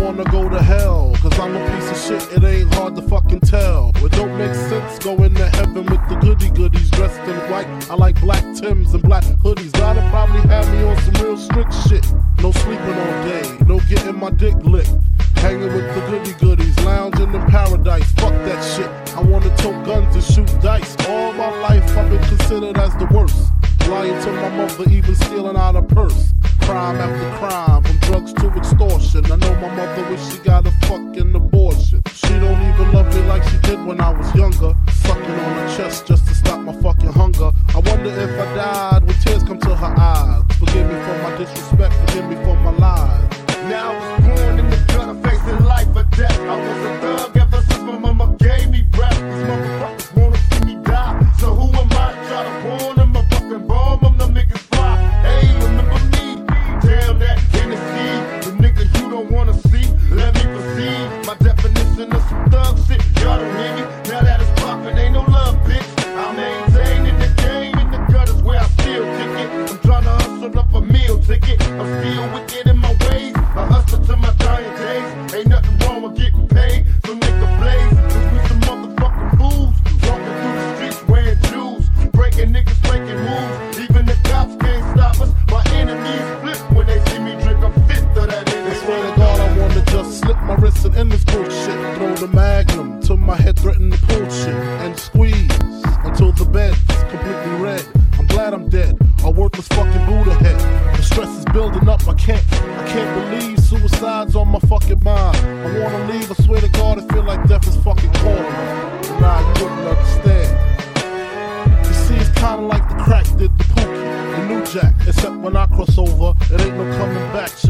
wanna go to hell, cause I'm a piece of shit, it ain't hard to fucking tell. It don't make sense going to heaven with the goody goodies dressed in white. I like black Timbs and black hoodies. Gotta probably have me on some real strict shit. No sleeping all day, no getting my dick licked. Hanging with the goody goodies, lounging in paradise. Fuck that shit. I wanna tote guns and shoot dice. All my life I've been considered as the worst. Lying to my mother, even stealing out a purse. Crime after crime, from drugs to extortion. I know my mother wish she got a fucking abortion. She don't even love me like she did when I was younger. Sucking on her chest just to stop my fucking hunger. I wonder if I died when tears come to her eyes. Forgive me for my disrespect, forgive me for my lies. Now I was born in the gutter, facing life or death. I was a thug ever since my mama gave me breath. These motherfuckers wanna see me die, so who am I to try to warn them? A fucking bomb, I'm them niggas fly. Hey, remember me? Damn that Hennessy, the nigga you don't wanna see. Let me proceed. My definition of some thug shit, y'all don't hear me. Now that it's poppin', ain't no love, bitch. I maintain in the game, in the gutters where I still kick it. I'm tryna hustle up a meal ticket. I'm still wicked in my ways. I hustle to my dying days. Ain't nothing wrong with getting paid, so make a blaze. Cause we some motherfucking fools, walking through the streets wearing jewels, breaking niggas, breaking moves. Even the cops can't stop us. My enemies flip when they see me drink a fifth of that energy. I swear to God, I wanna just slip my wrist and end this bullshit. Throw the magnum till my head threaten to pull shit, and squeeze until the bed's completely red. I'm glad I'm dead, a worthless fucking Buddha head. The stress is building up, I can't believe suicide's on my fucking mind. I wanna leave, I swear to God, I feel like death is fucking calling me. Nah, you wouldn't understand. You see, it's kinda like the crack did the Pookie, the New Jack. Except when I cross over, it ain't no coming back.